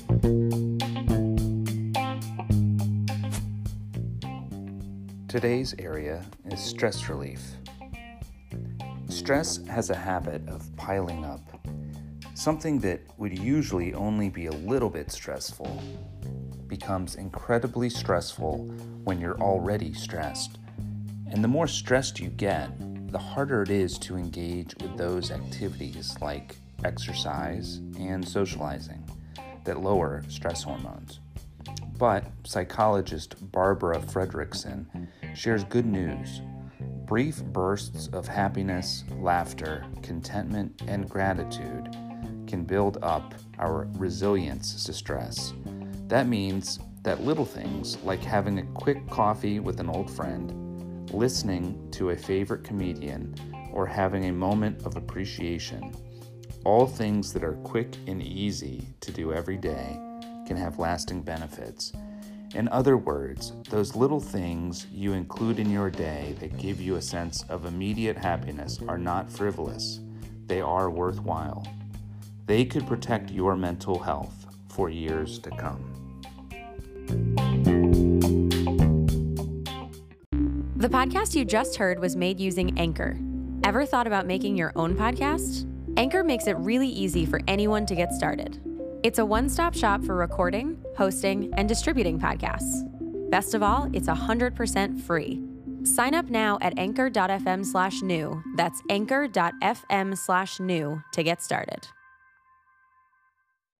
Today's area is stress relief. Stress has a habit of piling up. Something that would usually only be a little bit stressful becomes incredibly stressful when you're already stressed. And the more stressed you get, the harder it is to engage with those activities like exercise and socializing that lower stress hormones. But psychologist Barbara Fredrickson shares good news. Brief bursts of happiness, laughter, contentment, and gratitude can build up our resilience to stress. That means that little things like having a quick coffee with an old friend, listening to a favorite comedian, or having a moment of appreciation, all things that are quick and easy to do every day, can have lasting benefits. In other words, those little things you include in your day that give you a sense of immediate happiness are not frivolous. They are worthwhile. They could protect your mental health for years to come. The podcast you just heard was made using Anchor. Ever thought about making your own podcast? Anchor makes it really easy for anyone to get started. It's a one-stop shop for recording, hosting, and distributing podcasts. Best of all, it's 100% free. Sign up now at anchor.fm/new. That's anchor.fm/new to get started.